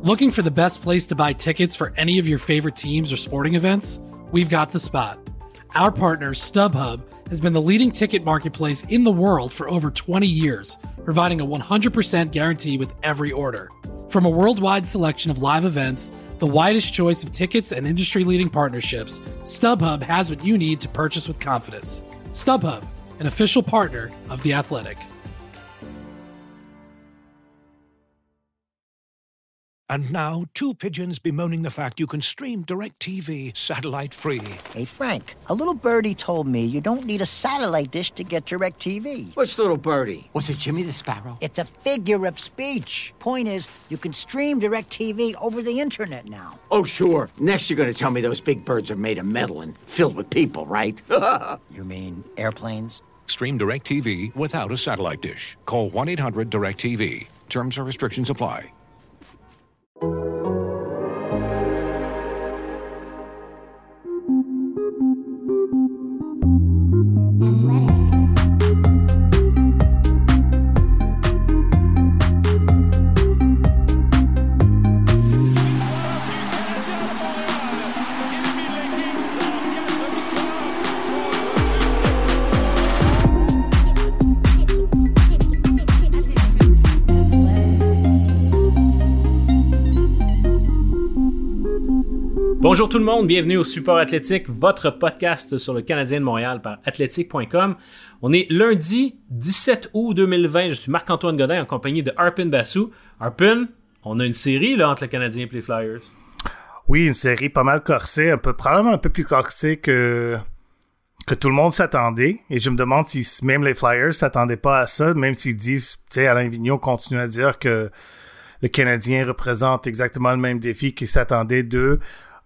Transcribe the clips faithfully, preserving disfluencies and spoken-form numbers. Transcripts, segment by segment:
Looking for the best place to buy tickets for any of your favorite teams or sporting events? We've got the spot. Our partner, StubHub, has been the leading ticket marketplace in the world for over twenty years, providing a one hundred percent guarantee with every order. From a worldwide selection of live events, the widest choice of tickets and industry-leading partnerships, StubHub has what you need to purchase with confidence. StubHub, an official partner of The Athletic. And now, two pigeons bemoaning the fact you can stream DirecTV satellite-free. Hey, Frank, a little birdie told me you don't need a satellite dish to get DirecTV. Which little birdie? Was it Jimmy the Sparrow? It's a figure of speech. Point is, you can stream DirecTV over the internet now. Oh, sure. Next you're going to tell me those big birds are made of metal and filled with people, right? You mean airplanes? Stream DirecTV without a satellite dish. Call one eight hundred direct T V. Terms and restrictions apply. Bonjour tout le monde, bienvenue au Support Athlétique, votre podcast sur le Canadien de Montréal par athletic point com. On est lundi dix-sept août deux mille vingt, je suis Marc-Antoine Godin en compagnie de Arpin Bassou. Arpin, on a une série là entre le Canadien et les Flyers. Oui, une série pas mal corsée, un peu, probablement un peu plus corsée que, que tout le monde s'attendait. Et je me demande si même les Flyers s'attendaient pas à ça, même s'ils disent, tu sais, Alain Vigneault continue à dire que le Canadien représente exactement le même défi qu'ils s'attendaient d'eux.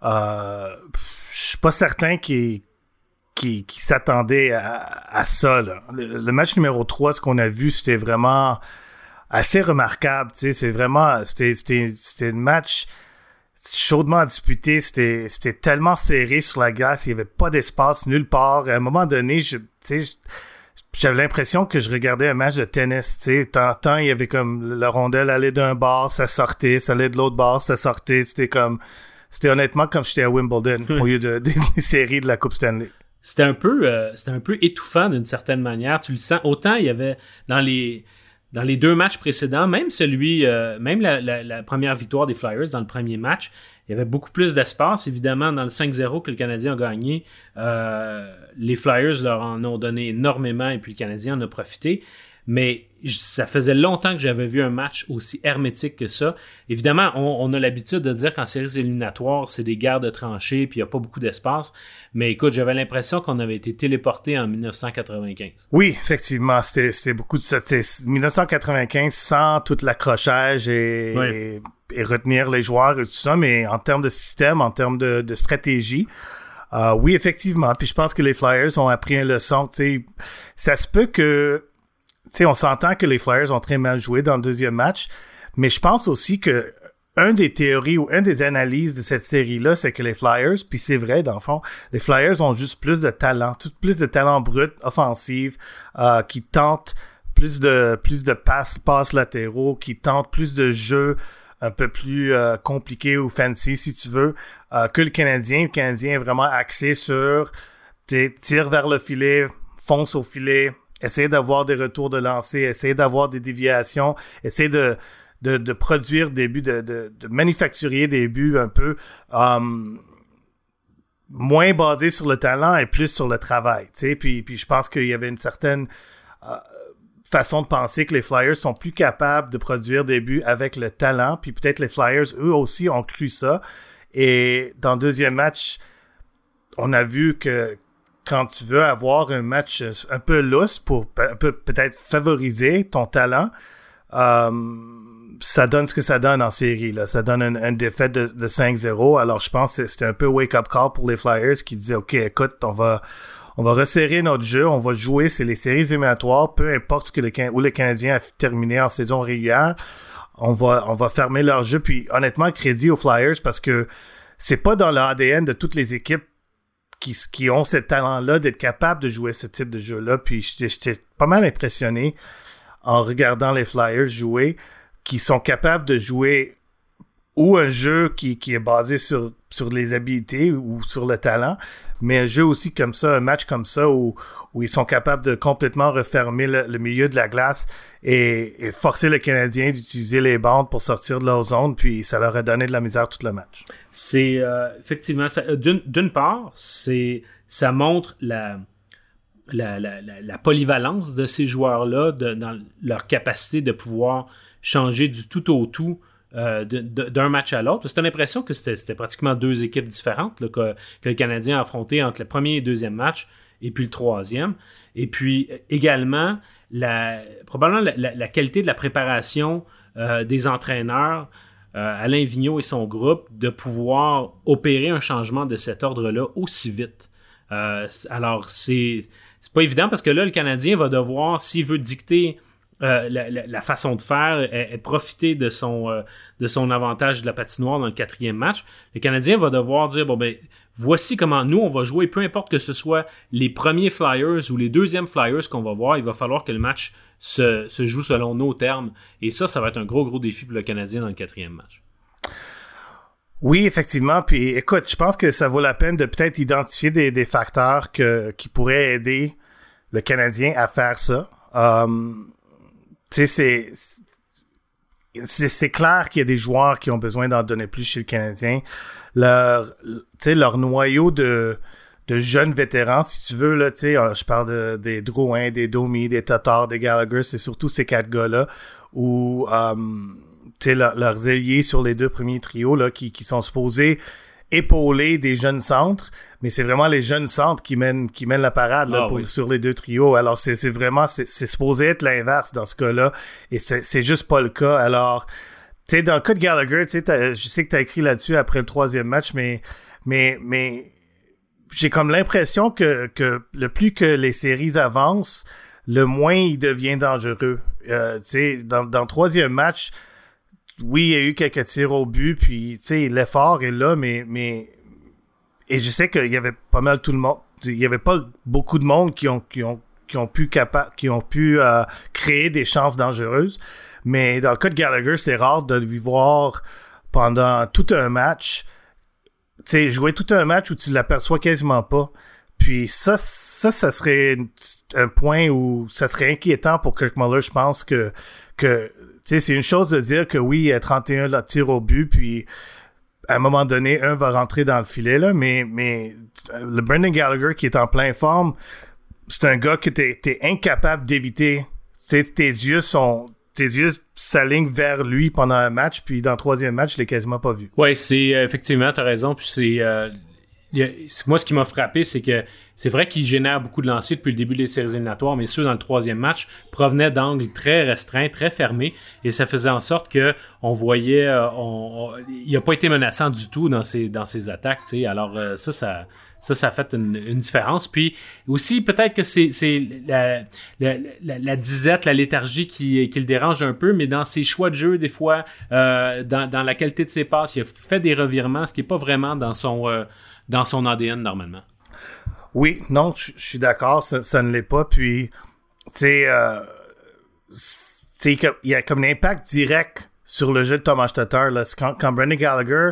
Euh, je suis pas certain qu'il qui, qui s'attendait à, à ça. Là. Le, le match numéro trois, ce qu'on a vu, c'était vraiment assez remarquable. Tu sais, c'est vraiment, c'était, c'était, c'était un match chaudement disputé. C'était, c'était tellement serré sur la glace, il y avait pas d'espace nulle part. À un moment donné, je, tu sais, j'avais l'impression que je regardais un match de tennis. Tu sais, tant, tant il y avait comme la rondelle allait d'un bord, ça sortait, ça allait de l'autre bord, ça sortait. C'était comme C'était honnêtement comme j'étais à Wimbledon au lieu de, des, des séries de la Coupe Stanley. C'était un peu, euh, c'était un peu étouffant d'une certaine manière. Tu le sens. Autant il y avait dans les dans les deux matchs précédents, même celui, euh, même la, la, la première victoire des Flyers dans le premier match, il y avait beaucoup plus d'espace. Évidemment, dans le cinq zéro que le Canadien a gagné, euh, les Flyers leur en ont donné énormément et puis le Canadien en a profité. Mais ça faisait longtemps que j'avais vu un match aussi hermétique que ça. Évidemment, on, on a l'habitude de dire qu'en séries éliminatoires, c'est des guerres de tranchées puis il n'y a pas beaucoup d'espace. Mais écoute, j'avais l'impression qu'on avait été téléporté en dix-neuf cent quatre-vingt-quinze. Oui, effectivement, c'était, c'était beaucoup de ça. C'était dix-neuf cent quatre-vingt-quinze sans tout l'accrochage et, oui. et, et retenir les joueurs et tout ça, mais en termes de système, en termes de, de stratégie, euh, oui, effectivement. Puis je pense que les Flyers ont appris une leçon. Tu sais, ça se peut que tu sais, on s'entend que les Flyers ont très mal joué dans le deuxième match, mais je pense aussi que un des théories ou un des analyses de cette série-là, c'est que les Flyers, puis c'est vrai, dans le fond, les Flyers ont juste plus de talent, tout plus de talent brut, offensif, euh, qui tentent plus de plus de passes, passes latéraux, qui tentent plus de jeux un peu plus euh, compliqués ou fancy, si tu veux, euh, que le Canadien. Le Canadien est vraiment axé sur tir vers le filet, fonce au filet, essayer d'avoir des retours de lancer, essayer d'avoir des déviations, essayer de de, de produire des buts, de, de, de manufacturer des buts un peu um, moins basés sur le talent et plus sur le travail. Tu sais, puis puis je pense qu'il y avait une certaine uh, façon de penser que les Flyers sont plus capables de produire des buts avec le talent, puis peut-être les Flyers eux aussi ont cru ça. Et dans le deuxième match, on a vu que quand tu veux avoir un match un peu lousse pour un peu peut-être favoriser ton talent, euh, ça donne ce que ça donne en série. Là. Ça donne une, une défaite de, de cinq zéro. Alors, je pense que c'était un peu wake-up call pour les Flyers qui disaient « OK, écoute, on va on va resserrer notre jeu, on va jouer, c'est les séries éliminatoires, peu importe ce que le, où le Canadien a terminé en saison régulière, on va on va fermer leur jeu. » Puis, honnêtement, crédit aux Flyers parce que c'est pas dans l'A D N de toutes les équipes Qui, qui ont ce talent-là d'être capable de jouer ce type de jeu-là. Puis j'étais, j'étais pas mal impressionné en regardant les Flyers jouer, qui sont capables de jouer ou un jeu qui, qui est basé sur, sur les habiletés ou sur le talent, mais un jeu aussi comme ça, un match comme ça où, où ils sont capables de complètement refermer le, le milieu de la glace et, et forcer le Canadien d'utiliser les bandes pour sortir de leur zone, puis ça leur a donné de la misère tout le match. C'est euh, effectivement, ça, d'une, d'une part, c'est ça montre la, la, la, la, la polyvalence de ces joueurs-là, de, dans leur capacité de pouvoir changer du tout au tout Euh, de, de, d'un match à l'autre. C'était l'impression que c'était, c'était pratiquement deux équipes différentes là, que, que le Canadien a affronté entre le premier et le deuxième match et puis le troisième. Et puis également, la, probablement la, la, la qualité de la préparation euh, des entraîneurs, euh, Alain Vigneault et son groupe, de pouvoir opérer un changement de cet ordre-là aussi vite. Euh, alors, c'est, c'est pas évident parce que là, le Canadien va devoir, s'il veut dicter Euh, la, la, la façon de faire est, est profiter de son, euh, de son avantage de la patinoire dans le quatrième match. Le Canadien va devoir dire, bon ben, voici comment nous on va jouer, peu importe que ce soit les premiers Flyers ou les deuxièmes Flyers qu'on va voir, il va falloir que le match se, se joue selon nos termes. Et ça, ça va être un gros, gros défi pour le Canadien dans le quatrième match. Oui, effectivement. Puis écoute, je pense que ça vaut la peine de peut-être identifier des, des facteurs que, qui pourraient aider le Canadien à faire ça. Um, Tu sais, c'est, c'est, c'est clair qu'il y a des joueurs qui ont besoin d'en donner plus chez le Canadien. Leur, tu sais, leur noyau de, de jeunes vétérans, si tu veux, là, tu sais, je parle de, des Drouin, des Domi, des Tatar, des Gallagher, c'est surtout ces quatre gars-là où, um, tu sais, leur, leurs ailiers sur les deux premiers trios, là, qui, qui sont supposés épauler des jeunes centres, mais c'est vraiment les jeunes centres qui mènent qui mènent la parade là, ah, pour, oui. sur les deux trios. Alors c'est c'est vraiment c'est, c'est supposé être l'inverse dans ce cas-là et c'est c'est juste pas le cas. Alors tu sais dans le cas de Gallagher, tu sais je sais que t'as écrit là-dessus après le troisième match, mais mais mais j'ai comme l'impression que que le plus que les séries avancent, le moins il devient dangereux. Euh, tu sais dans dans le troisième match, oui, il y a eu quelques tirs au but, puis, tu sais, l'effort est là, mais, mais, et je sais qu'il y avait pas mal tout le monde, il y avait pas beaucoup de monde qui ont, qui ont, qui ont pu capa- qui ont pu, euh, créer des chances dangereuses. Mais dans le cas de Gallagher, c'est rare de lui voir pendant tout un match, tu sais, jouer tout un match où tu l'aperçois quasiment pas. Puis ça, ça, ça serait un point où ça serait inquiétant pour Kirk Muller, je pense que, que, tu sais, c'est une chose de dire que oui, il y a trente et un tirs au but, puis à un moment donné, un va rentrer dans le filet, là, mais, mais le Brendan Gallagher qui est en pleine forme, c'est un gars que t'es, t'es incapable d'éviter. Tu sais, tes yeux sont, tes yeux s'alignent vers lui pendant un match, puis dans le troisième match, je l'ai quasiment pas vu. Ouais, c'est, euh, effectivement, t'as raison, puis c'est, euh, y a, moi, ce qui m'a frappé, c'est que c'est vrai qu'il génère beaucoup de lancers depuis le début des séries éliminatoires, mais ceux dans le troisième match provenaient d'angles très restreints, très fermés, et ça faisait en sorte que on voyait, euh, on, on, il a pas été menaçant du tout dans ses dans ses attaques, tu sais. Alors euh, ça, ça, ça, ça a fait une, une différence. Puis aussi, peut-être que c'est c'est la, la, la, la disette, la léthargie qui qui le dérange un peu, mais dans ses choix de jeu, des fois, euh, dans dans la qualité de ses passes, il a fait des revirements, ce qui est pas vraiment dans son euh, dans son A D N normalement. Oui, non, je suis d'accord, ça, ça ne l'est pas. Puis, tu sais, euh, il y a comme un impact direct sur le jeu de Thomas Tatar. Là. Quand, quand Brendan Gallagher,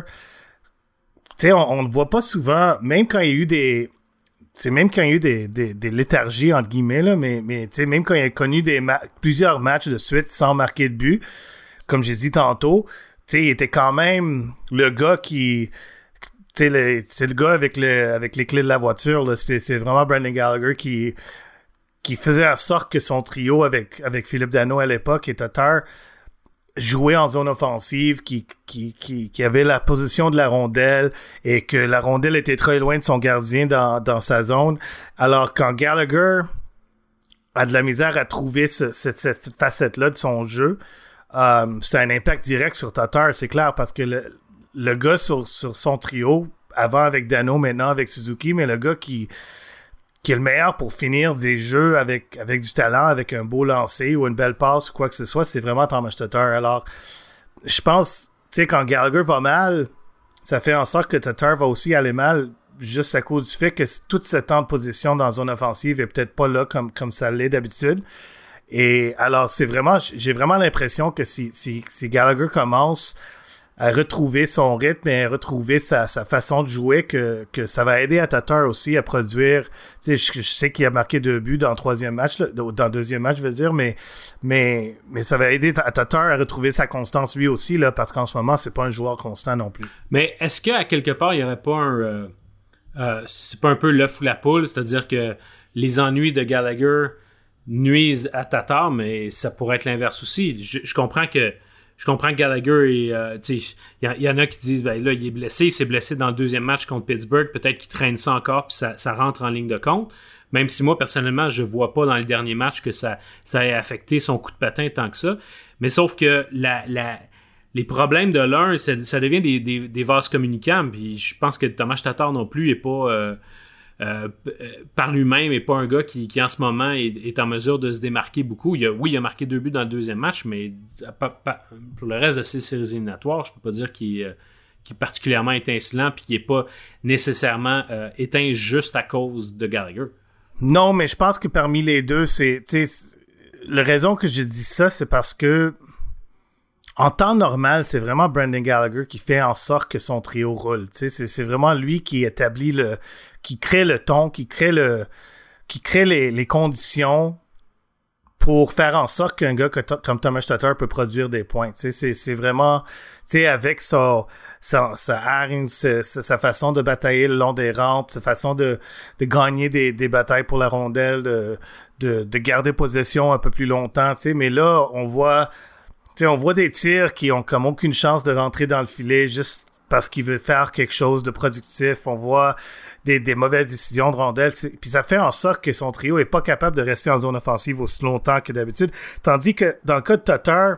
tu sais, on, on ne voit pas souvent, même quand il y a eu des, tu sais, même quand il y a eu des, des, des léthargies, entre guillemets, là, mais, mais tu sais, même quand il a connu des ma- plusieurs matchs de suite sans marquer de but, comme j'ai dit tantôt, tu sais, il était quand même le gars qui... Tu sais, c'est le gars avec le avec les clés de la voiture, là. C'est, c'est vraiment Brendan Gallagher qui qui faisait en sorte que son trio avec avec Philippe Danault à l'époque et Tatar jouait en zone offensive, qui qui qui qui avait la position de la rondelle et que la rondelle était très loin de son gardien dans dans sa zone. Alors quand Gallagher a de la misère à trouver ce, cette, cette facette-là de son jeu, euh, ça a un impact direct sur Tatar, c'est clair, parce que le le gars sur, sur son trio, avant avec Danault, maintenant avec Suzuki, mais le gars qui, qui est le meilleur pour finir des jeux avec, avec du talent, avec un beau lancer ou une belle passe ou quoi que ce soit, c'est vraiment Thomas Tatar. Alors, je pense, tu sais, quand Gallagher va mal, ça fait en sorte que Tatar va aussi aller mal, juste à cause du fait que tout ce temps de position dans la zone offensive est peut-être pas là comme, comme ça l'est d'habitude. Et alors, c'est vraiment, j'ai vraiment l'impression que si, si, si Gallagher commence à retrouver son rythme et à retrouver sa, sa façon de jouer, que, que ça va aider à Tatar aussi à produire. Tu sais, je, je sais qu'il a marqué deux buts dans le troisième match, là, dans le deuxième match, je veux dire, mais, mais, mais ça va aider à Tatar à retrouver sa constance lui aussi, là, parce qu'en ce moment, c'est pas un joueur constant non plus. Mais est-ce qu'à quelque part, il y aurait pas un, euh, euh, c'est pas un peu l'œuf ou la poule, c'est-à-dire que les ennuis de Gallagher nuisent à Tatar, mais ça pourrait être l'inverse aussi. Je, je comprends que je comprends que Gallagher est, euh, tu sais, il y, y en a qui disent, ben là, il est blessé, il s'est blessé dans le deuxième match contre Pittsburgh, peut-être qu'il traîne ça encore, puis ça, ça rentre en ligne de compte. Même si moi, personnellement, je vois pas dans les derniers matchs que ça, ça ait affecté son coup de patin tant que ça. Mais sauf que la, la, les problèmes de l'un, ça, ça devient des, des, des vases communicants, puis je pense que Tomáš Tatar non plus est pas... Euh, Euh, par lui-même et pas un gars qui, qui en ce moment est, est en mesure de se démarquer beaucoup. Il a, oui, il a marqué deux buts dans le deuxième match, mais pas, pas, pour le reste de ces séries éliminatoires, je peux pas dire qu'il, euh, qu'il est particulièrement étincelant puis qu'il est pas nécessairement euh, éteint juste à cause de Gallagher. Non, mais je pense que parmi les deux, c'est, tu sais, la raison que je dis ça, c'est parce que en temps normal, c'est vraiment Brendan Gallagher qui fait en sorte que son trio roule. Tu sais, c'est, c'est vraiment lui qui établit le, qui crée le ton, qui crée le, qui crée les, les conditions pour faire en sorte qu'un gars comme Tomáš Tatar peut produire des points. Tu sais, c'est, c'est vraiment, tu sais, avec sa, sa, sa hargne, sa, sa façon de batailler le long des rampes, sa façon de, de gagner des, des batailles pour la rondelle, de, de, de garder possession un peu plus longtemps. Tu sais, mais là, on voit, tu sais, on voit des tirs qui ont comme aucune chance de rentrer dans le filet juste parce qu'il veut faire quelque chose de productif. On voit des, des mauvaises décisions de rondelles. Puis ça fait en sorte que son trio est pas capable de rester en zone offensive aussi longtemps que d'habitude. Tandis que dans le cas de Tatar,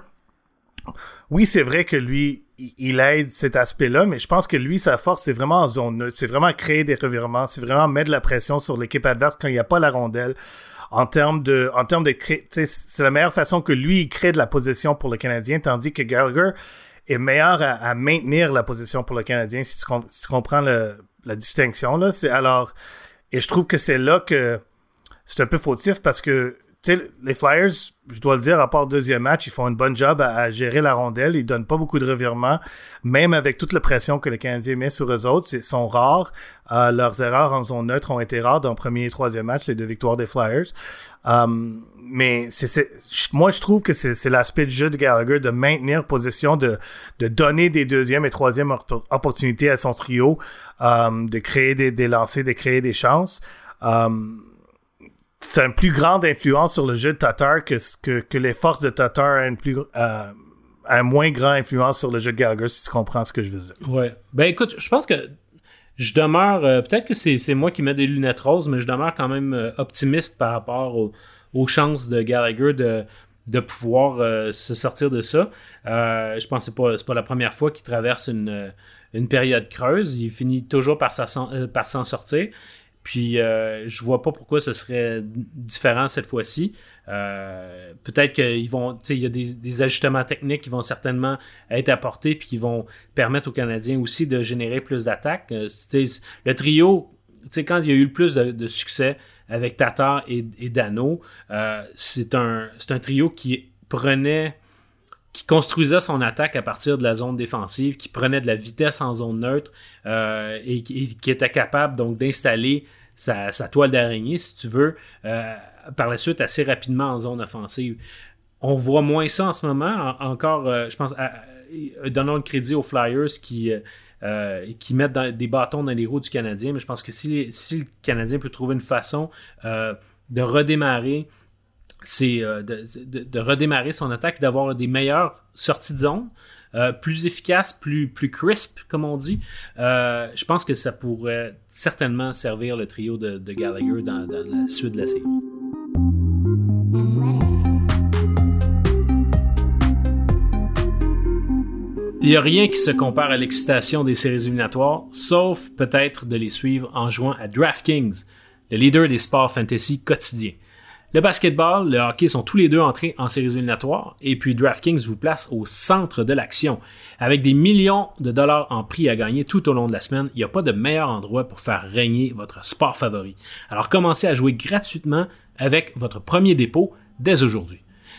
oui, c'est vrai que lui, il aide cet aspect-là, mais je pense que lui, sa force, c'est vraiment en zone neutre. C'est vraiment créer des revirements. C'est vraiment mettre de la pression sur l'équipe adverse quand il n'y a pas la rondelle. En termes de, en termes de cré- c'est la meilleure façon que lui, il crée de la position pour le Canadien, tandis que Gallagher est meilleur à, à maintenir la position pour le Canadien, si tu, comp- si tu comprends le, la distinction, là. C'est alors, et je trouve que c'est là que c'est un peu fautif parce que, tu sais, les Flyers, je dois le dire, à part le deuxième match, ils font une bonne job à, à gérer la rondelle. Ils donnent pas beaucoup de revirements, même avec toute la pression que le Canadien met sur eux autres. Ils sont rares. Euh, leurs erreurs en zone neutre ont été rares dans le premier et troisième match, les deux victoires des Flyers. Um, mais c'est, c'est, moi, je trouve que c'est, c'est l'aspect du jeu de Gallagher de maintenir position, de, de donner des deuxième et troisième op- opportunités à son trio, um, de créer des, des lancers, de créer des chances. Um, c'est une plus grande influence sur le jeu de Tatar que, que, que les forces de Tatar a une plus, euh, un moins grande influence sur le jeu de Gallagher, si tu comprends ce que je veux dire. Ouais. Ben écoute, je pense que je demeure, euh, peut-être que c'est, c'est moi qui mets des lunettes roses, mais je demeure quand même euh, optimiste par rapport au, aux chances de Gallagher de, de pouvoir euh, se sortir de ça. Euh, je pense que c'est pas, c'est pas la première fois qu'il traverse une, une période creuse. Il finit toujours par, sa, euh, par s'en sortir. Puis, euh, je vois pas pourquoi ce serait différent cette fois-ci. Euh, peut-être qu'ils vont, tu sais, il y a des, des ajustements techniques qui vont certainement être apportés puis qui vont permettre aux Canadiens aussi de générer plus d'attaques. Euh, le trio, tu sais, quand il y a eu le plus de, de succès avec Tatar et, et Danault, euh, c'est un, c'est un trio qui prenait, qui construisait son attaque à partir de la zone défensive, qui prenait de la vitesse en zone neutre euh, et, et qui était capable donc d'installer sa, sa toile d'araignée, si tu veux, euh, par la suite assez rapidement en zone offensive. On voit moins ça en ce moment. En, encore, euh, je pense, à, à, donnons le crédit aux Flyers qui, euh, qui mettent dans, des bâtons dans les roues du Canadien, mais je pense que si, si le Canadien peut trouver une façon euh, de redémarrer c'est euh, de, de, de redémarrer son attaque, d'avoir des meilleures sorties de zone, euh, plus efficaces, plus, plus crisp, comme on dit. Euh, je pense que ça pourrait certainement servir le trio de, de Gallagher dans, dans la suite de la série. Il n'y a rien qui se compare à l'excitation des séries éliminatoires, sauf peut-être de les suivre en jouant à DraftKings, le leader des sports fantasy quotidiens. Le basketball, le hockey sont tous les deux entrés en séries éliminatoires et puis DraftKings vous place au centre de l'action. Avec des millions de dollars en prix à gagner tout au long de la semaine, il n'y a pas de meilleur endroit pour faire régner votre sport favori. Alors commencez à jouer gratuitement avec votre premier dépôt dès aujourd'hui.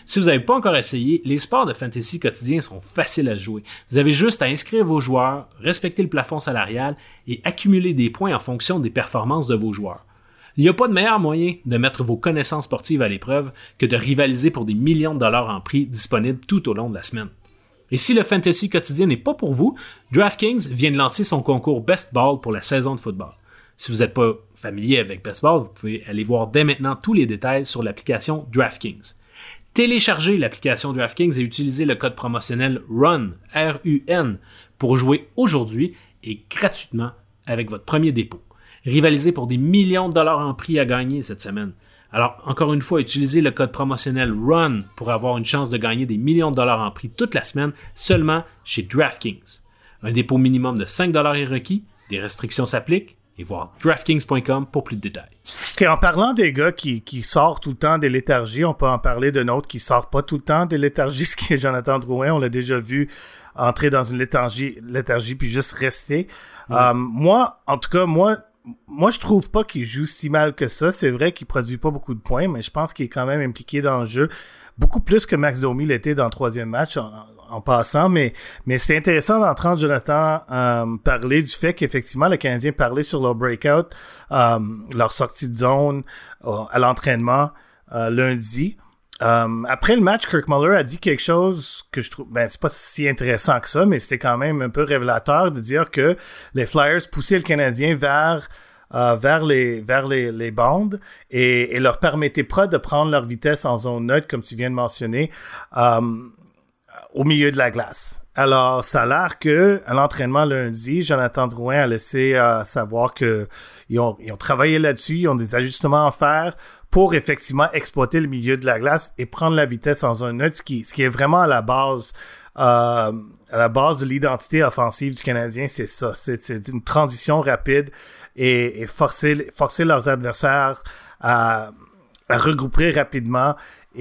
Si vous n'avez pas encore essayé, les sports de fantasy quotidiens sont faciles à jouer. Vous avez juste à inscrire vos joueurs, respecter le plafond salarial et accumuler des points en fonction des performances de vos joueurs. Il n'y a pas de meilleur moyen de mettre vos connaissances sportives à l'épreuve que de rivaliser pour des millions de dollars en prix disponibles tout au long de la semaine. Et si le fantasy quotidien n'est pas pour vous, DraftKings vient de lancer son concours Best Ball pour la saison de football. Si vous n'êtes pas familier avec Best Ball, vous pouvez aller voir dès maintenant tous les détails sur l'application DraftKings. Téléchargez l'application DraftKings et utilisez le code promotionnel RUN, R U N, pour jouer aujourd'hui et gratuitement avec votre premier dépôt. Rivalisez pour des millions de dollars en prix à gagner cette semaine. Alors, encore une fois, utilisez le code promotionnel RUN pour avoir une chance de gagner des millions de dollars en prix toute la semaine seulement chez DraftKings. Un dépôt minimum de cinq dollars est requis, des restrictions s'appliquent, et voir DraftKings point com pour plus de détails. Okay, en parlant des gars qui, qui sortent tout le temps des léthargies, on peut en parler d'un autre qui sort pas tout le temps des léthargies, ce qui est Jonathan Drouin. On l'a déjà vu entrer dans une léthargie, léthargie puis juste rester. Mm. Euh, moi, en tout cas, moi, Moi, je trouve pas qu'il joue si mal que ça. C'est vrai qu'il produit pas beaucoup de points, mais je pense qu'il est quand même impliqué dans le jeu. Beaucoup plus que Max Domi l'était dans le troisième match en, en passant. Mais, mais c'est intéressant d'entendre Jonathan euh, parler du fait qu'effectivement, le Canadien parlait sur leur breakout, euh, leur sortie de zone euh, à l'entraînement euh, lundi. Um, après le match, Kirk Muller a dit quelque chose que je trouve, ben c'est pas si intéressant que ça, mais c'était quand même un peu révélateur de dire que les Flyers poussaient le Canadien vers euh, vers les vers les, les bandes et, et leur permettaient pas de prendre leur vitesse en zone neutre, comme tu viens de mentionner, um, au milieu de la glace. Alors, ça a l'air que à l'entraînement lundi, Jonathan Drouin a laissé euh, savoir que ils ont, ils ont travaillé là-dessus, ils ont des ajustements à faire pour effectivement exploiter le milieu de la glace et prendre la vitesse en zone neutre, ce qui, ce qui est vraiment à la base, euh, à la base de l'identité offensive du Canadien, c'est ça, c'est, c'est une transition rapide et, et forcer, forcer leurs adversaires à, à regrouper rapidement.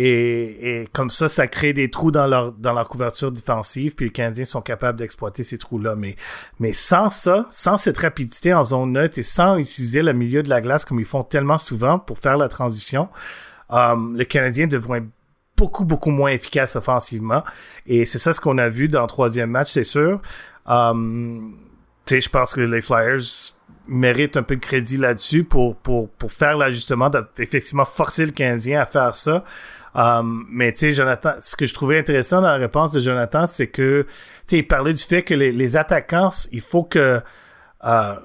Et, et comme ça, ça crée des trous dans leur dans leur couverture défensive, puis les Canadiens sont capables d'exploiter ces trous-là. Mais, mais sans ça, sans cette rapidité en zone neutre et sans utiliser le milieu de la glace comme ils font tellement souvent pour faire la transition, um, le Canadien devrait être beaucoup, beaucoup moins efficace offensivement. Et c'est ça ce qu'on a vu dans le troisième match, c'est sûr. Um, tu sais, je pense que les Flyers méritent un peu de crédit là-dessus pour pour pour faire l'ajustement, d'effectivement forcer le Canadien à faire ça. Um, mais tu sais, Jonathan, ce que je trouvais intéressant dans la réponse de Jonathan, c'est que tu sais, il parlait du fait que les, les attaquants, il faut que euh,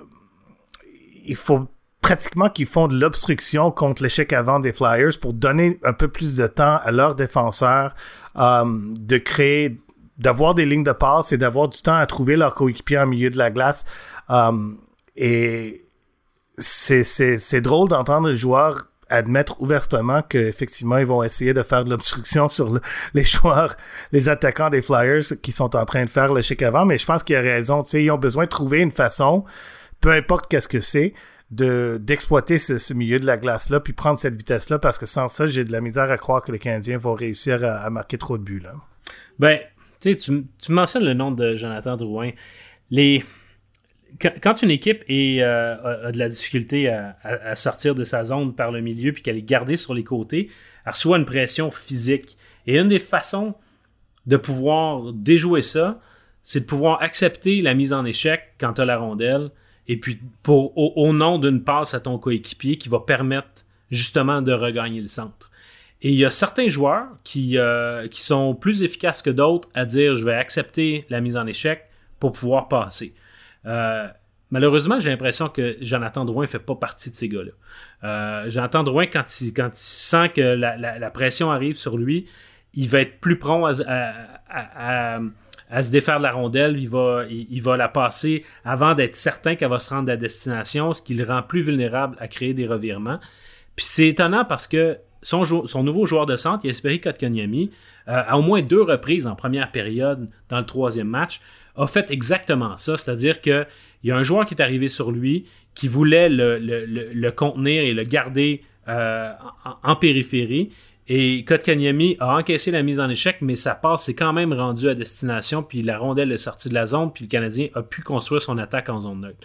il faut pratiquement qu'ils font de l'obstruction contre l'échec avant des Flyers pour donner un peu plus de temps à leurs défenseurs um, de créer, d'avoir des lignes de passe et d'avoir du temps à trouver leur coéquipier en milieu de la glace. Um, et c'est c'est c'est drôle d'entendre les joueurs admettre ouvertement qu'effectivement, ils vont essayer de faire de l'obstruction sur le, les joueurs, les attaquants des Flyers qui sont en train de faire l'échec avant, mais je pense qu'il a raison. Tu sais, ils ont besoin de trouver une façon, peu importe qu'est-ce que c'est, de d'exploiter ce, ce milieu de la glace-là, puis prendre cette vitesse-là, parce que sans ça, j'ai de la misère à croire que les Canadiens vont réussir à, à marquer trop de buts, là. Ben, tu sais, tu, tu mentionnes le nom de Jonathan Drouin. Les... Quand une équipe est, euh, a, a de la difficulté à, à, à sortir de sa zone par le milieu puis qu'elle est gardée sur les côtés, elle reçoit une pression physique. Et une des façons de pouvoir déjouer ça, c'est de pouvoir accepter la mise en échec quand tu as la rondelle et puis pour, au, au nom d'une passe à ton coéquipier qui va permettre justement de regagner le centre. Et il y a certains joueurs qui, euh, qui sont plus efficaces que d'autres à dire « je vais accepter la mise en échec pour pouvoir passer ». Euh, malheureusement, j'ai l'impression que Jonathan Drouin fait pas partie de ces gars-là. Euh, Jonathan Drouin, quand il, quand il sent que la, la, la pression arrive sur lui, il va être plus prompt à, à, à, à, à se défaire de la rondelle. Il va, il, il va la passer avant d'être certain qu'elle va se rendre à destination, ce qui le rend plus vulnérable à créer des revirements. Puis c'est étonnant parce que son, son nouveau joueur de centre, Jesperi Kotkaniemi, euh, à au moins deux reprises en première période dans le troisième match, a fait exactement ça, c'est-à-dire qu'il y a un joueur qui est arrivé sur lui qui voulait le, le, le, le contenir et le garder euh, en, en périphérie, et Kotkaniemi a encaissé la mise en échec, mais sa passe s'est quand même rendue à destination, puis la rondelle est sortie de la zone, puis le Canadien a pu construire son attaque en zone neutre.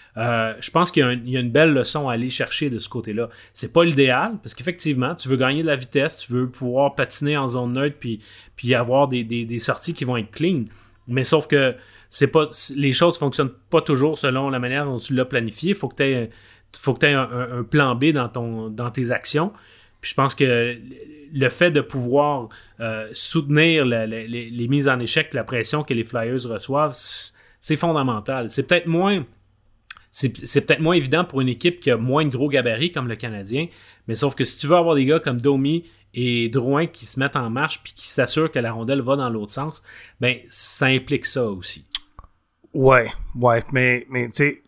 Euh, je pense qu'il y a, un, il y a une belle leçon à aller chercher de ce côté-là. C'est pas l'idéal, parce qu'effectivement, tu veux gagner de la vitesse, tu veux pouvoir patiner en zone neutre, puis, puis avoir des, des, des sorties qui vont être clean. Mais sauf que c'est pas, les choses fonctionnent pas toujours selon la manière dont tu l'as planifié. Il faut que tu aies, faut que tu aies un, un, un plan B dans, ton, dans tes actions. Puis je pense que le fait de pouvoir euh, soutenir la, la, les, les mises en échec, la pression que les Flyers reçoivent, c'est fondamental. C'est peut-être moins... C'est, c'est peut-être moins évident pour une équipe qui a moins de gros gabarits comme le Canadien, mais sauf que si tu veux avoir des gars comme Domi et Drouin qui se mettent en marche puis qui s'assurent que la rondelle va dans l'autre sens, ben ça implique ça aussi. Ouais, ouais, mais, mais tu sais,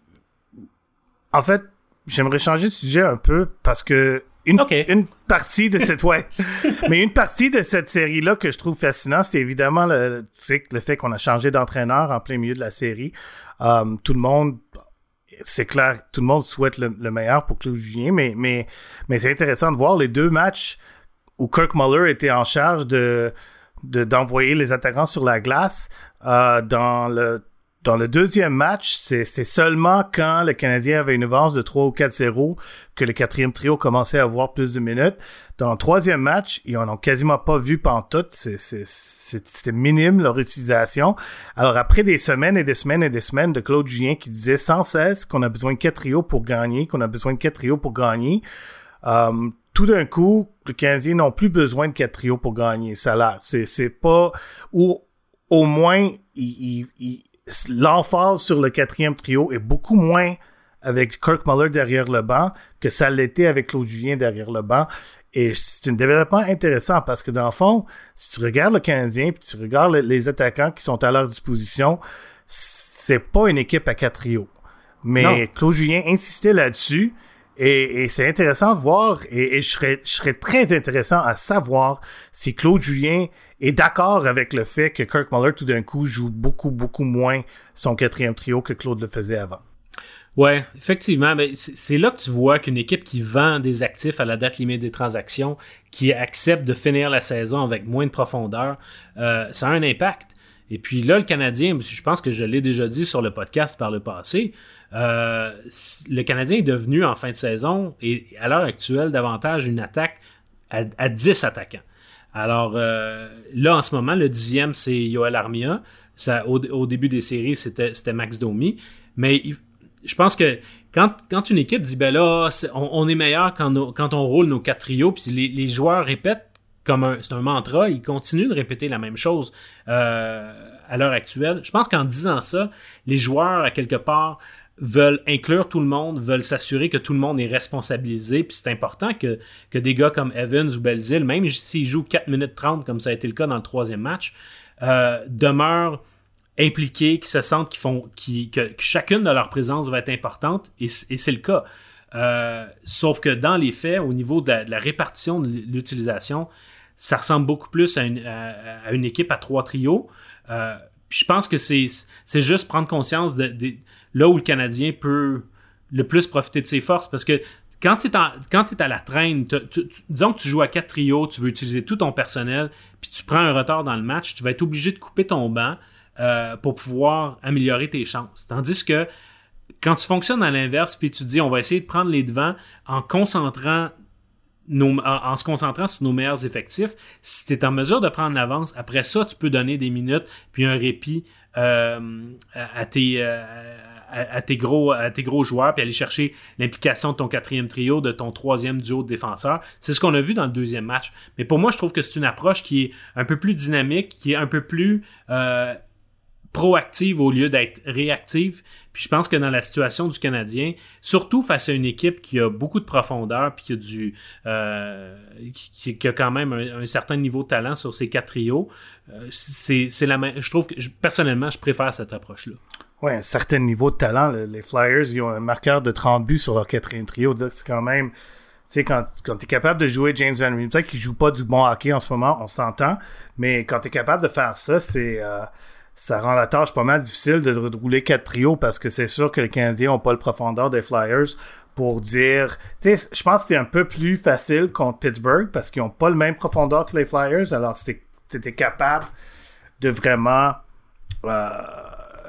en fait, j'aimerais changer de sujet un peu parce que une, okay. une partie de cette, ouais, mais une partie de cette série-là que je trouve fascinante, c'est évidemment le, tu sais, le fait qu'on a changé d'entraîneur en plein milieu de la série. Um, tout le monde C'est clair, tout le monde souhaite le, le meilleur pour Claude Julien, mais, mais, mais c'est intéressant de voir les deux matchs où Kirk Muller était en charge de, de, d'envoyer les attaquants sur la glace. Euh, dans le, dans le deuxième match, c'est, c'est seulement quand le Canadien avait une avance de trois ou quatre zéro que le quatrième trio commençait à avoir plus de minutes. Dans le troisième match, ils n'en ont quasiment pas vu pantoute. C'est, c'est, c'est, c'était minime leur utilisation. Alors, après des semaines et des semaines et des semaines de Claude Julien qui disait sans cesse qu'on a besoin de quatre trios pour gagner, qu'on a besoin de quatre trios pour gagner, euh, tout d'un coup, le Canadien n'ont plus besoin de quatre trios pour gagner. Ça là, c'est, c'est pas... Ou au moins, il, il, il, l'emphase sur le quatrième trio est beaucoup moins avec Kirk Muller derrière le banc que ça l'était avec Claude Julien derrière le banc. Et c'est un développement intéressant parce que dans le fond, si tu regardes le Canadien puis tu regardes les attaquants qui sont à leur disposition, c'est pas une équipe à quatre trios. Mais non. Claude Julien insistait là-dessus et, et c'est intéressant de voir et, et je serais, je serais très intéressant à savoir si Claude Julien est d'accord avec le fait que Kirk Muller tout d'un coup joue beaucoup, beaucoup moins son quatrième trio que Claude le faisait avant. Ouais, effectivement, mais c'est, c'est là que tu vois qu'une équipe qui vend des actifs à la date limite des transactions, qui accepte de finir la saison avec moins de profondeur, euh, ça a un impact. Et puis là, le Canadien, je pense que je l'ai déjà dit sur le podcast par le passé, euh, le Canadien est devenu en fin de saison et à l'heure actuelle davantage une attaque à, à dix attaquants. Alors euh, là, en ce moment, le dixième, c'est Yoel Armia. Ça, au, au début des séries, c'était, c'était Max Domi. Mais il, je pense que quand, quand une équipe dit ben là, on, on est meilleur quand, nos, quand on roule nos quatre trios, puis les, les joueurs répètent comme un, c'est un mantra, ils continuent de répéter la même chose euh, à l'heure actuelle. Je pense qu'en disant ça, les joueurs, à quelque part, veulent inclure tout le monde, veulent s'assurer que tout le monde est responsabilisé, puis c'est important que, que des gars comme Evans ou Belzile, même s'ils jouent quatre minutes trente, comme ça a été le cas dans le troisième match, euh, demeurent impliqués, qui se sentent qu'ils font, qui, que, que chacune de leur présence va être importante, et, et c'est le cas. Euh, sauf que dans les faits, au niveau de la, de la répartition de l'utilisation, ça ressemble beaucoup plus à une, à, à une équipe à trois trios. Euh, puis je pense que c'est, c'est juste prendre conscience de, de là où le Canadien peut le plus profiter de ses forces, parce que quand tu es quand t'es à la traîne, tu, tu, disons que tu joues à quatre trios, tu veux utiliser tout ton personnel, puis tu prends un retard dans le match, tu vas être obligé de couper ton banc euh, pour pouvoir améliorer tes chances. Tandis que quand tu fonctionnes à l'inverse, puis tu dis on va essayer de prendre les devants en concentrant nos, en, en se concentrant sur nos meilleurs effectifs, si tu es en mesure de prendre l'avance, après ça, tu peux donner des minutes puis un répit euh, à, à tes euh, à, à tes gros à tes gros joueurs, puis aller chercher l'implication de ton quatrième trio, de ton troisième duo de défenseurs. C'est ce qu'on a vu dans le deuxième match. Mais pour moi, je trouve que c'est une approche qui est un peu plus dynamique, qui est un peu plus euh, proactive au lieu d'être réactive. Puis je pense que dans la situation du Canadien, surtout face à une équipe qui a beaucoup de profondeur puis qui a du euh, qui, qui a quand même un, un certain niveau de talent sur ses quatre trios, euh, c'est, c'est la même. Je trouve que je, personnellement, je préfère cette approche-là. Ouais, un certain niveau de talent. Les Flyers, ils ont un marqueur de trente buts sur leur quatrième trio. C'est quand même... Tu sais, quand, quand t'es capable de jouer James Van Riemsdyk, peut-être qu'il joue pas du bon hockey en ce moment, on s'entend, mais quand t'es capable de faire ça, c'est... Euh, ça rend la tâche pas mal difficile de, de rouler quatre trios parce que c'est sûr que les Canadiens n'ont pas le profondeur des Flyers pour dire... Tu sais, je pense que c'est un peu plus facile contre Pittsburgh parce qu'ils n'ont pas le même profondeur que les Flyers. Alors, si t'étais capable de vraiment... Euh,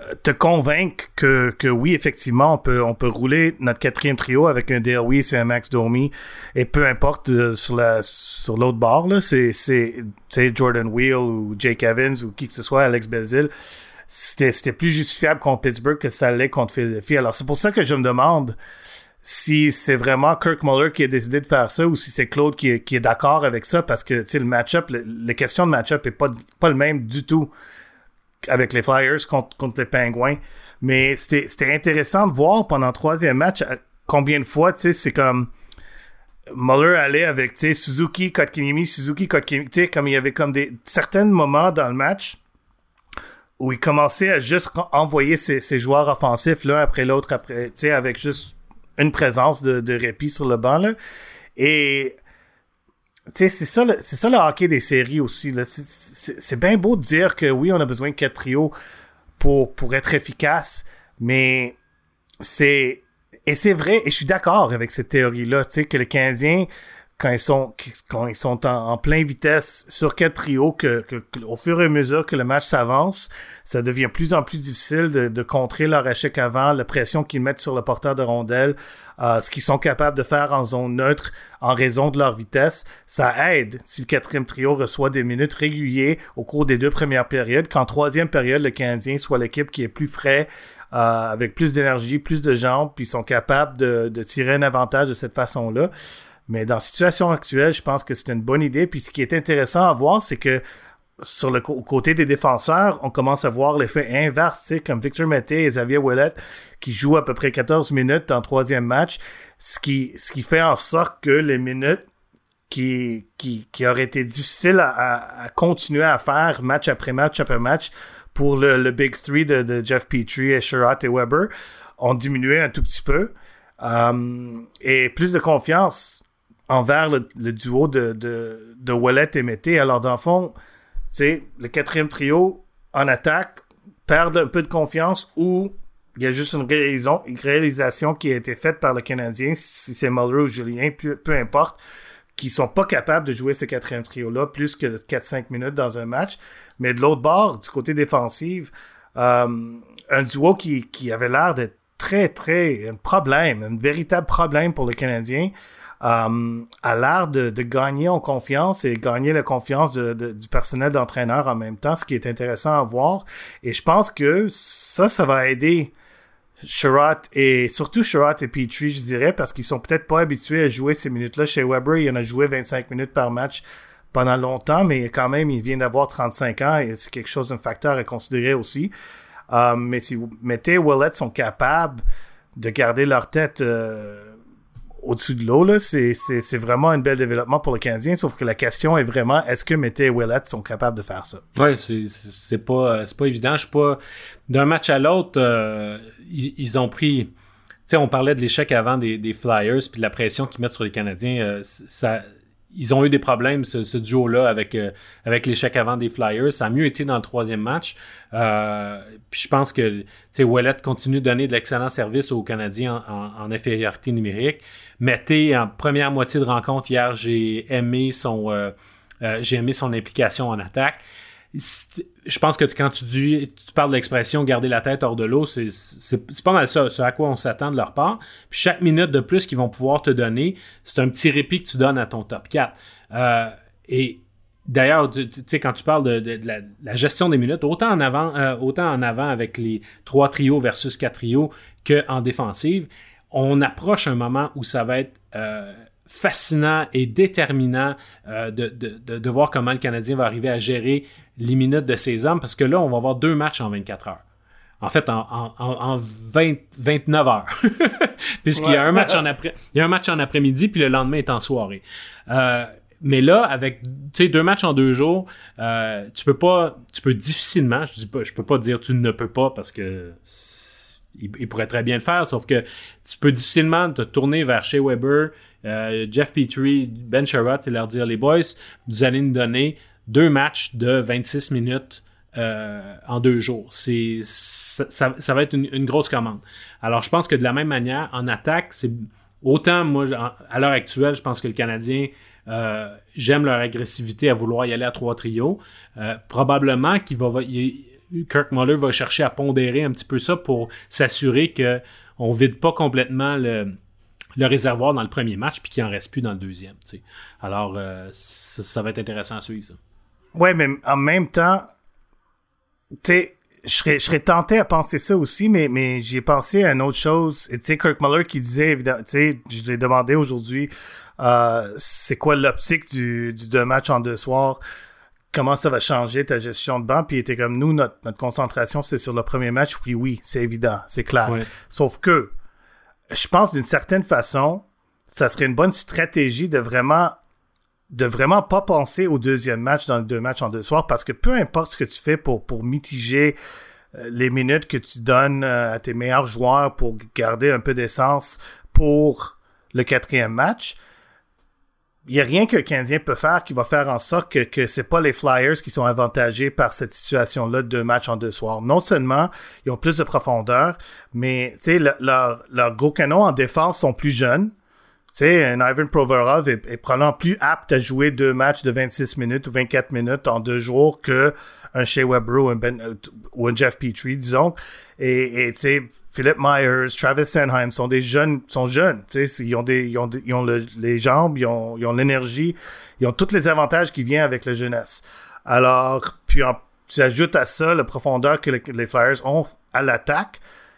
te convaincre que, que oui, effectivement, on peut, on peut rouler notre quatrième trio avec un Dale Weiss et un Max Domi, et peu importe euh, sur la sur l'autre bord, là, c'est, c'est, c'est Jordan Wheel ou Jake Evans ou qui que ce soit, Alex Belzile, c'était, c'était plus justifiable contre Pittsburgh que ça l'est contre Philadelphie. Alors, c'est pour ça que je me demande si c'est vraiment Kirk Muller qui a décidé de faire ça ou si c'est Claude qui est, qui est d'accord avec ça, parce que, tu sais, le match-up, le, les questions de match-up est pas, pas le même du tout avec les Flyers contre, contre les Penguins. Mais c'était, c'était intéressant de voir pendant le troisième match combien de fois, tu sais, c'est comme Muller allait avec, tu sais, Suzuki, Kotkaniemi, Suzuki, Kotkaniemi, tu sais, comme il y avait comme des certains moments dans le match où il commençait à juste envoyer ses, ses joueurs offensifs l'un après l'autre, après, tu sais, avec juste une présence de, de répit sur le banc, là. Et, tu sais, c'est ça, le, c'est ça le hockey des séries aussi, là. C'est, c'est, c'est bien beau de dire que oui, on a besoin de quatre trios pour, pour être efficace, mais c'est, et c'est vrai, et je suis d'accord avec cette théorie-là, tu sais, que les Canadiens, quand ils sont, quand ils sont en, en pleine vitesse sur quatre trios, que, que, que, au fur et à mesure que le match s'avance, ça devient de plus en plus difficile de, de contrer leur échec avant, la pression qu'ils mettent sur le porteur de rondelle, euh, ce qu'ils sont capables de faire en zone neutre en raison de leur vitesse. Ça aide si le quatrième trio reçoit des minutes régulières au cours des deux premières périodes, qu'en troisième période, le Canadien soit l'équipe qui est plus frais, euh, avec plus d'énergie, plus de jambes, puis ils sont capables de, de tirer un avantage de cette façon-là. Mais dans la situation actuelle, je pense que c'est une bonne idée. Puis ce qui est intéressant à voir, c'est que sur le co- côté des défenseurs, on commence à voir l'effet inverse, tu sais, comme Victor Mété et Xavier Ouellet, qui jouent à peu près quatorze minutes dans le troisième match, ce qui, ce qui fait en sorte que les minutes qui, qui, qui auraient été difficiles à, à, à continuer à faire match après match après match pour le, le Big Three de, de Jeff Petrie et Sherratt et Weber ont diminué un tout petit peu. Um, et plus de confiance envers le, le duo de, de, de Ouellet et Mété. Alors, dans le fond, tu sais, le quatrième trio en attaque perd un peu de confiance ou il y a juste une, réalisation, une réalisation qui a été faite par le Canadien, si c'est Muller ou Julien, peu, peu importe, qui sont pas capables de jouer ce quatrième trio-là plus que quatre à cinq minutes dans un match. Mais de l'autre bord, du côté défensif, um, un duo qui, qui avait l'air d'être très, très, un problème, un véritable problème pour le Canadien, Um, a l'air de, de gagner en confiance et gagner la confiance de, de, du personnel d'entraîneur en même temps, ce qui est intéressant à voir. Et je pense que ça, ça va aider Sherratt et surtout Sherratt et Petrie, je dirais, parce qu'ils sont peut-être pas habitués à jouer ces minutes-là. Chez Weber, il en a joué vingt-cinq minutes par match pendant longtemps, mais quand même, il vient d'avoir trente-cinq ans et c'est quelque chose, un facteur à considérer aussi. Um, mais si vous mettez Ouellet sont capables de garder leur tête euh, au-dessus de l'eau, là, c'est, c'est, c'est vraiment un bel développement pour le Canadien, sauf que la question est vraiment, est-ce que Mété et Ouellet sont capables de faire ça? Oui, c'est, c'est, pas, c'est pas évident. Je suis pas... D'un match à l'autre, euh, ils, ils ont pris... Tu sais, on parlait de l'échec avant des, des Flyers, puis de la pression qu'ils mettent sur les Canadiens. Euh, ça... Ils ont eu des problèmes, ce, ce duo-là, avec, euh, avec l'échec avant des Flyers. Ça a mieux été dans le troisième match. Euh, puis je pense que, tu sais, Ouellet continue de donner de l'excellent service aux Canadiens en, en, en infériorité numérique. Mété, en première moitié de rencontre hier, j'ai aimé son, euh, euh, j'ai aimé son implication en attaque. Je pense que quand tu dis, tu parles de l'expression garder la tête hors de l'eau, c'est, c'est, c'est pas mal ça, ce à quoi on s'attend de leur part. Puis chaque minute de plus qu'ils vont pouvoir te donner, c'est un petit répit que tu donnes à ton top quatre. Euh, et d'ailleurs, tu sais, quand tu parles de, de, de, la, de la gestion des minutes, autant en avant, euh, autant en avant avec les trois trios versus quatre trios qu'en défensive, on approche un moment où ça va être euh, fascinant et déterminant euh, de, de, de, de voir comment le Canadien va arriver à gérer les minutes de ses hommes, parce que là, on va avoir deux matchs en vingt-quatre heures. En fait, en, en, en vingt, vingt-neuf heures. Puisqu'il ouais. y a un match en après, il y a un match en après-midi, puis le lendemain est en soirée. Euh, mais là, avec, tu sais, deux matchs en deux jours, euh, tu peux pas, tu peux difficilement, je dis pas, je peux pas dire tu ne peux pas, parce que il, il pourrait très bien le faire, sauf que tu peux difficilement te tourner vers Shea Weber, euh, Jeff Petrie, Ben Sherratt et leur dire, les boys, vous allez nous donner deux matchs de vingt-six minutes euh, en deux jours. C'est, ça, ça, ça va être une, une grosse commande. Alors, je pense que de la même manière, en attaque, c'est autant, moi, à l'heure actuelle, je pense que le Canadien, euh, j'aime leur agressivité à vouloir y aller à trois trios. Euh, probablement qu'il va, il, Kirk Muller va chercher à pondérer un petit peu ça pour s'assurer que on vide pas complètement le, le réservoir dans le premier match puis qu'il en reste plus dans le deuxième. T'sais. Alors, euh, ça, ça va être intéressant à suivre, ça. Ouais, mais en même temps, tu sais, je serais, je serais tenté à penser ça aussi, mais, mais j'ai pensé à une autre chose. Tu sais, Kirk Muller qui disait, évidemment, tu sais, je l'ai demandé aujourd'hui, euh, c'est quoi l'optique du, du deux matchs en deux soirs? Comment ça va changer ta gestion de banc? Puis il était comme nous, notre, notre concentration, c'est sur le premier match. Puis oui, c'est évident, c'est clair. Ouais. Sauf que, je pense d'une certaine façon, ça serait une bonne stratégie de vraiment de vraiment pas penser au deuxième match dans le deux matchs en deux soirs, parce que peu importe ce que tu fais pour, pour mitiger euh, les minutes que tu donnes euh, à tes meilleurs joueurs pour garder un peu d'essence pour le quatrième match, il n'y a rien que le Canadien peut faire qui va faire en sorte que, que c'est pas les Flyers qui sont avantagés par cette situation-là de deux matchs en deux soirs. Non seulement ils ont plus de profondeur, mais tu sais, le, leur, leurs gros canons en défense sont plus jeunes. Tu sais, un Ivan Provorov est, est probablement plus apte à jouer deux matchs de vingt-six minutes ou vingt-quatre minutes en deux jours que un Shea Weber ou un, ben, ou un Jeff Petrie, disons. Et, et tu sais, Philip Myers, Travis Sanheim sont des jeunes, sont jeunes. Tu sais, ils ont des, ils ont, des, ils ont le, les jambes, ils ont, ils ont l'énergie, ils ont tous les avantages qui viennent avec la jeunesse. Alors, puis en, tu ajoutes à ça la profondeur que les, les Flyers ont à l'attaque.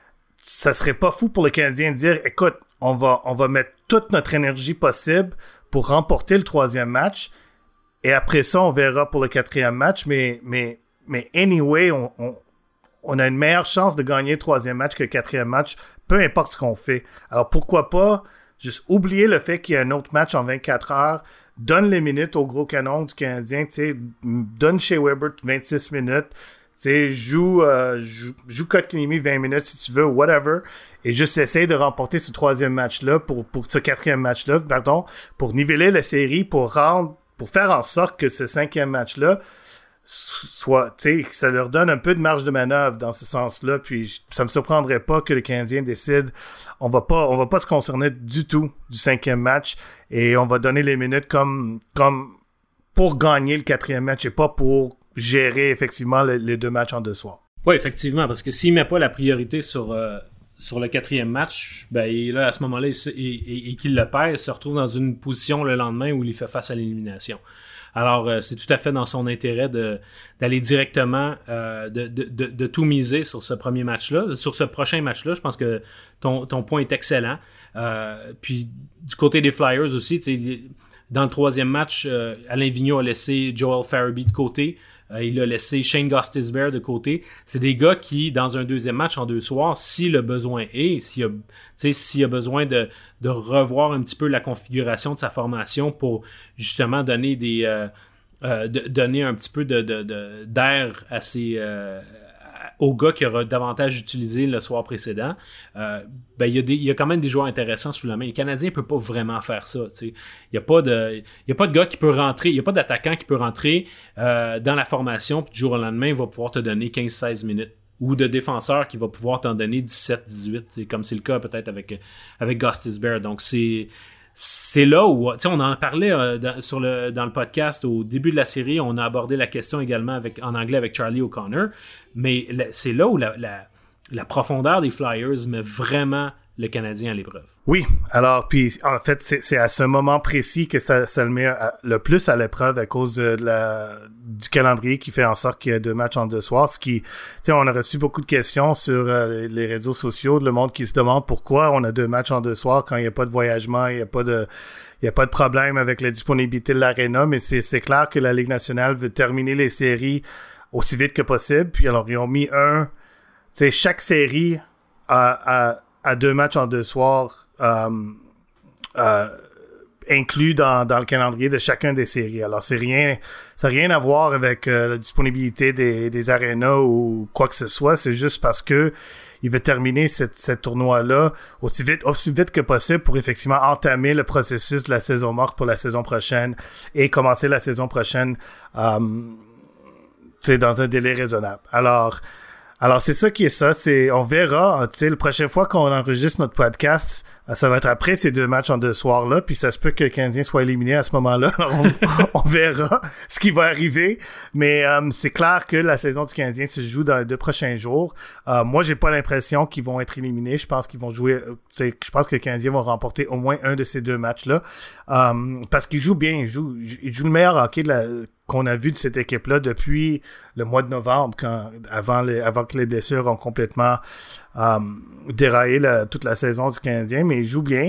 Ça serait pas fou pour le Canadien de dire, écoute, on va, on va mettre toute notre énergie possible pour remporter le troisième match. Et après ça, on verra pour le quatrième match. Mais, mais, mais anyway, on, on, on a une meilleure chance de gagner le troisième match que le quatrième match, peu importe ce qu'on fait. Alors pourquoi pas juste oublier le fait qu'il y a un autre match en vingt-quatre heures, donne les minutes au gros canon du Canadien, tu sais, donne Shea Weber vingt-six minutes, tu sais, joue, euh, joue, joue Kotkaniemi vingt minutes si tu veux, whatever, et juste essaye de remporter ce troisième match-là, pour, pour ce quatrième match-là, pardon, pour niveler la série, pour rendre, pour faire en sorte que ce cinquième match-là soit, tu sais, ça leur donne un peu de marge de manœuvre dans ce sens-là, puis ça me surprendrait pas que le Canadien décide, on va pas, on va pas se concerner du tout du cinquième match, et on va donner les minutes comme, comme pour gagner le quatrième match et pas pour gérer effectivement le, les deux matchs en deux soirs. Oui, effectivement, parce que s'il met pas la priorité sur, euh, sur le quatrième match, ben et là, à ce moment-là, il, et, et qu'il le perd, il se retrouve dans une position le lendemain où il fait face à l'élimination. Alors, euh, c'est tout à fait dans son intérêt de d'aller directement, euh, de, de, de, de tout miser sur ce premier match-là. Sur ce prochain match-là, je pense que ton, ton point est excellent. Euh, puis, du côté des Flyers aussi, tu sais, dans le troisième match, euh, Alain Vigneault a laissé Joel Farabee de côté. Euh, il a laissé Shane Gostisbehere de côté. C'est des gars qui, dans un deuxième match en deux soirs, si le besoin est, s'il y a, tu sais, s'il y a besoin de, de revoir un petit peu la configuration de sa formation pour justement donner des, euh, euh, de, donner un petit peu de, de, de d'air à ses, euh, aux gars qui aura davantage utilisé le soir précédent, euh, ben il y a des, il y a quand même des joueurs intéressants sous la main. Le Canadien peut pas vraiment faire ça, tu sais. Il y a pas de, il y a pas de gars qui peut rentrer, il y a pas d'attaquant qui peut rentrer euh, dans la formation puis du jour au lendemain il va pouvoir te donner quinze seize minutes, ou de défenseur qui va pouvoir t'en donner dix-sept dix-huit, comme c'est le cas peut-être avec avec Gostisbehere. Donc c'est c'est là où, tu sais, on en parlait euh, dans, sur le, dans le podcast au début de la série, on a abordé la question également avec, en anglais avec Charlie O'Connor, mais la, c'est là où la, la, la profondeur des Flyers met vraiment le Canadien à l'épreuve. Oui, alors, puis en fait, c'est, c'est à ce moment précis que ça, ça le met à, le plus à l'épreuve à cause de la, du calendrier qui fait en sorte qu'il y a deux matchs en deux soirs, ce qui, tu sais, on a reçu beaucoup de questions sur euh, les réseaux sociaux, de le monde qui se demande pourquoi on a deux matchs en deux soirs quand il n'y a pas de voyagement, il n'y a pas de, il y a pas de problème avec la disponibilité de l'aréna, mais c'est, c'est clair que la Ligue nationale veut terminer les séries aussi vite que possible, puis alors ils ont mis un, tu sais, chaque série a, a à deux matchs en deux soirs euh, euh, inclus dans, dans le calendrier de chacun des séries. Alors, c'est rien, ça n'a rien à voir avec euh, la disponibilité des, des arénas ou quoi que ce soit. C'est juste parce que il veut terminer cette, cette tournoi-là aussi vite, aussi vite que possible pour effectivement entamer le processus de la saison morte pour la saison prochaine et commencer la saison prochaine euh, tu sais, dans un délai raisonnable. Alors, Alors, c'est ça qui est ça. C'est, on verra, tu sais, la prochaine fois qu'on enregistre notre podcast, ça va être après ces deux matchs en deux soirs-là, puis ça se peut que le Canadien soit éliminé à ce moment-là. on, on verra ce qui va arriver. Mais euh, c'est clair que la saison du Canadien se joue dans les deux prochains jours. Euh, moi, j'ai pas l'impression qu'ils vont être éliminés. Je pense qu'ils vont jouer... Je pense que le Canadien va remporter au moins un de ces deux matchs-là. Euh, parce qu'ils jouent bien. Ils jouent, ils jouent le meilleur hockey de la... qu'on a vu de cette équipe-là depuis le mois de novembre, quand avant les avant que les blessures ont complètement euh, déraillé la, toute la saison du Canadien, mais ils jouent bien.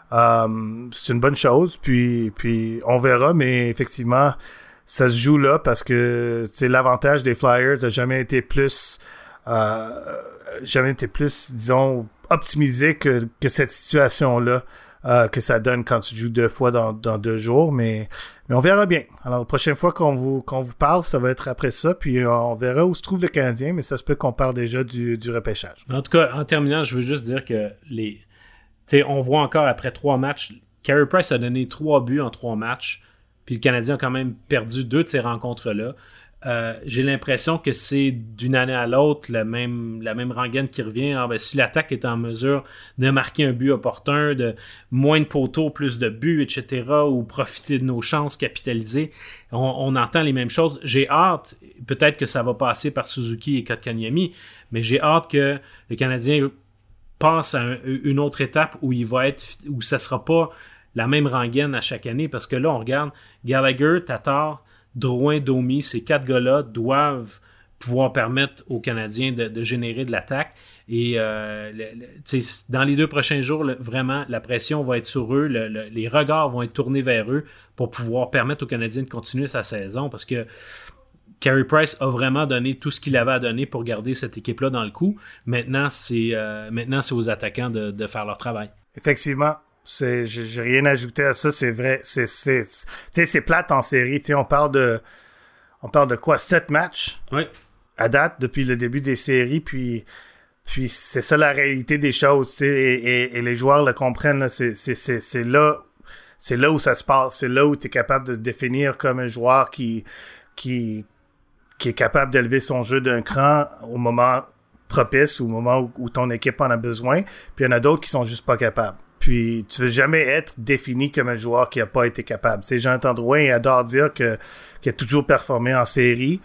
Euh, c'est une bonne chose, puis puis on verra, mais effectivement, ça se joue là parce que c'est l'avantage des Flyers n'a jamais été plus euh, jamais été plus, disons, optimisé que, que cette situation-là. Euh, que ça donne quand tu joues deux fois dans, dans deux jours, mais, mais on verra bien. Alors, la prochaine fois qu'on vous, qu'on vous parle, ça va être après ça, puis on verra où se trouve le Canadien, mais ça se peut qu'on parle déjà du, du repêchage. En tout cas, en terminant, je veux juste dire que les, tu sais, on voit encore après trois matchs, Carey Price a donné trois buts en trois matchs, puis le Canadien a quand même perdu deux de ces rencontres-là. Euh, j'ai l'impression que c'est d'une année à l'autre la même, la même rengaine qui revient. Ah, ben, si l'attaque est en mesure de marquer un but opportun, de moins de poteaux, plus de buts, et cetera, ou profiter de nos chances, capitaliser, on, on entend les mêmes choses. J'ai hâte, peut-être que ça va passer par Suzuki et Kotkaniemi, mais j'ai hâte que le Canadien passe à un, une autre étape où il va être, où ça sera pas la même rengaine à chaque année, parce que là, on regarde Gallagher, Tatar, Drouin, Domi, ces quatre gars-là doivent pouvoir permettre aux Canadiens de, de générer de l'attaque. Et euh, le, le, dans les deux prochains jours, le, vraiment, la pression va être sur eux, le, le, les regards vont être tournés vers eux pour pouvoir permettre aux Canadiens de continuer sa saison, parce que Carey Price a vraiment donné tout ce qu'il avait à donner pour garder cette équipe-là dans le coup. Maintenant, c'est, euh, maintenant, c'est aux attaquants de, de faire leur travail. Effectivement. C'est, j'ai, j'ai rien ajouté à ça, c'est vrai. C'est, c'est, c'est, tu sais, c'est plate en série. Tu sais, on parle de, on parle de quoi, sept matchs oui. à date depuis le début des séries, puis, puis c'est ça la réalité des choses. Tu sais, et, et, et les joueurs le comprennent. Là, c'est, c'est, c'est, c'est là, c'est là où ça se passe. C'est là où tu es capable de te définir comme un joueur qui, qui, qui est capable d'élever son jeu d'un cran au moment propice, au moment où, où ton équipe en a besoin. Puis il y en a d'autres qui sont juste pas capables. Puis, tu veux jamais être défini comme un joueur qui a pas été capable. Tu sais, Jonathan Drouin, il adore dire que, qu'il a toujours performé en série,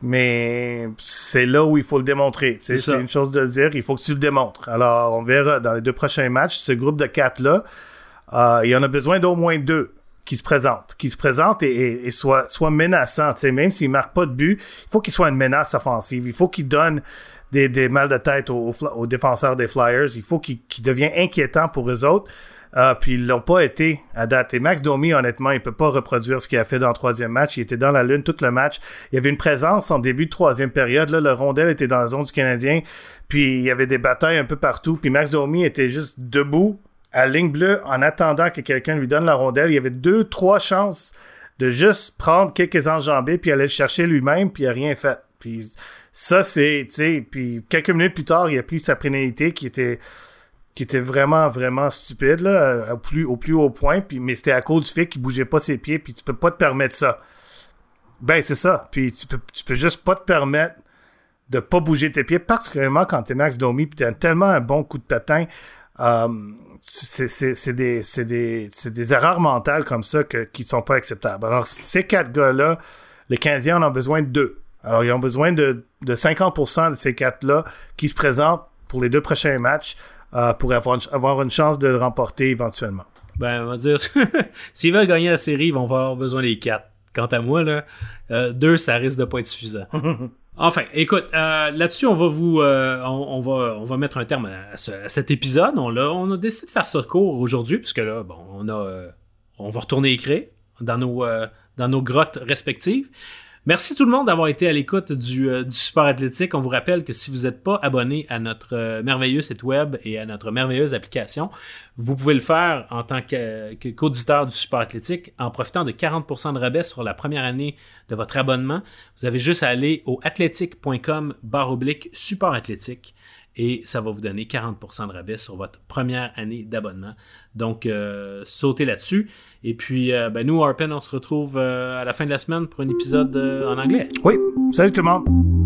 mais c'est là où il faut le démontrer. Tu sais, c'est, c'est une chose de le dire, il faut que tu le démontres. Alors, on verra dans les deux prochains matchs, ce groupe de quatre-là, euh, il y en a besoin d'au moins deux qui se présentent, qui se présentent et, et, et soient, soient menaçants. Tu sais, même s'ils marquent pas de but, il faut qu'ils soient une menace offensive. Il faut qu'ils donnent Des, des mal de tête aux, aux, aux défenseurs des Flyers. Il faut qu'il, qu'il devienne inquiétant pour eux autres. Euh, puis ils l'ont pas été à date. Et Max Domi, honnêtement, il peut pas reproduire ce qu'il a fait dans le troisième match. Il était dans la lune tout le match. Il y avait une présence en début de troisième période. Là, le rondelle était dans la zone du Canadien. Puis il y avait des batailles un peu partout. Puis Max Domi était juste debout à la ligne bleue en attendant que quelqu'un lui donne la rondelle. Il y avait deux, trois chances de juste prendre quelques enjambées puis aller le chercher lui-même. Puis il a rien fait. Puis ça, c'est, tu sais, puis quelques minutes plus tard, il a pris sa pénalité qui était qui était vraiment, vraiment stupide, là, au plus, au plus haut point, puis, mais c'était à cause du fait qu'il bougeait pas ses pieds, puis tu peux pas te permettre ça. Ben, c'est ça. Puis tu peux, tu peux juste pas te permettre de pas bouger tes pieds, particulièrement quand t'es Max Domi, puis t'as tellement un bon coup de patin. Euh, c'est, c'est, c'est, des, c'est, des, c'est des erreurs mentales comme ça que, qui sont pas acceptables. Alors, ces quatre gars-là, les Canadiens en ont besoin de deux. Alors, ils ont besoin de, de cinquante pour cent de ces quatre-là qui se présentent pour les deux prochains matchs euh, pour avoir, avoir une chance de le remporter éventuellement. Ben, on va dire, s'ils veulent gagner la série, ils vont avoir besoin des quatre. Quant à moi, là, euh, deux, ça risque de pas être suffisant. Enfin, écoute, euh, là-dessus, on va vous, euh, on, on va, on va mettre un terme à, ce, à cet épisode. On l'a, on a décidé de faire ça court aujourd'hui, puisque là, bon, on a, euh, on va retourner écrire dans nos, euh, dans nos grottes respectives. Merci tout le monde d'avoir été à l'écoute du, euh, du Super Athlétique. On vous rappelle que si vous n'êtes pas abonné à notre euh, merveilleux site web et à notre merveilleuse application, vous pouvez le faire en tant que, que, qu'auditeur du Super Athlétique en profitant de quarante pour cent de rabais sur la première année de votre abonnement. Vous avez juste à aller au athletic.com barre oblique Super Athlétique et ça va vous donner quarante pour cent de rabais sur votre première année d'abonnement. Donc, euh, sautez là-dessus. Et puis, euh, ben nous, Harpen, on se retrouve euh, à la fin de la semaine pour un épisode euh, en anglais. Oui, salut tout le monde!